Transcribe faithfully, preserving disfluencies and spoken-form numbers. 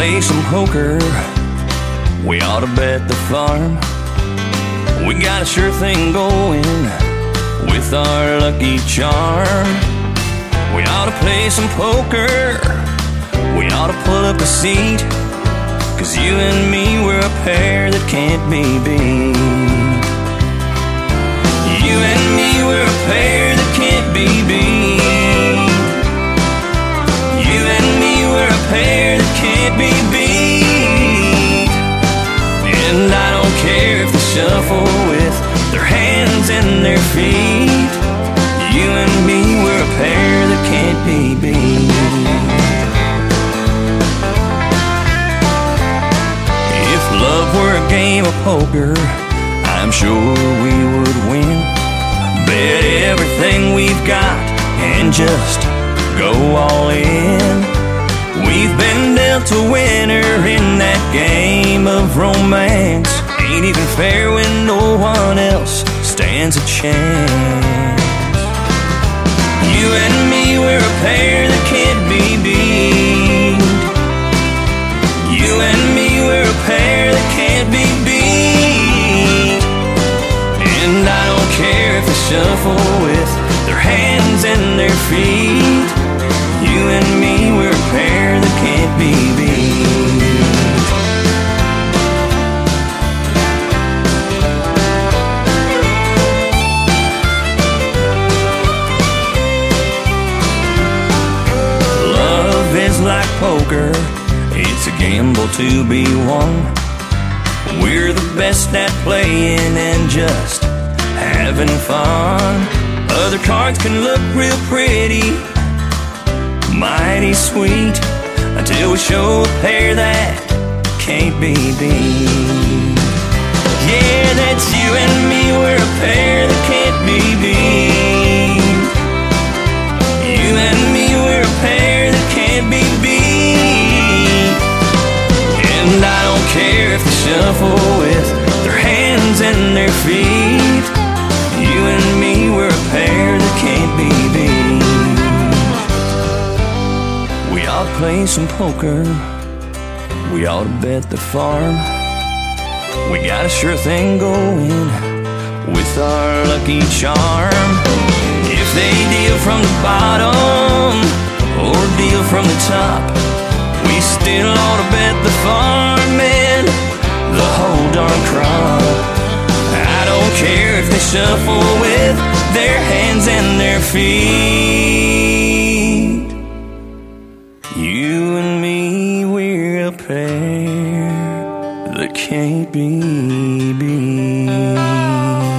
play some poker. We ought to bet the farm. We got a sure thing going with our lucky charm. We ought to play some poker. We ought to pull up a seat, 'cause you and me, we're a pair that can't be beat. You and me, we're a pair that can't be beat. You and me, we're a pair that can't be beat. And I don't care if they shuffle with their hands and their feet. You and me, we're a pair that can't be beat. If love were a game of poker, I'm sure we would win. Bet everything we've got and just go all in. We've been dealt a winner in that game of romance. Ain't even fair when no one else stands a chance. You and me, we're a pair that can't be beat. You and me, we're a pair that can't be beat. And I don't care if they shuffle with their hands and their feet. You and me, we're a pair that can't be beat. Love is like poker, it's a gamble to be won. We're the best at playing and just having fun. Other cards can look real pretty, mighty sweet, until we show a pair that can't be beat. Yeah, that's you and me, we're a pair that can't be beat. You and me, we're a pair that can't be beat. And I don't care if they shuffle with their hands and their feet. You and me, we're a pair that can't be beat. We ought to play some poker. We ought to bet the farm. We got a sure thing going with our lucky charm. If they deal from the bottom or deal from the top, we still ought to bet the farm and the whole darn crop. I don't care if they shuffle with their hands and their feet. You and me, we're a pair that can't be beat.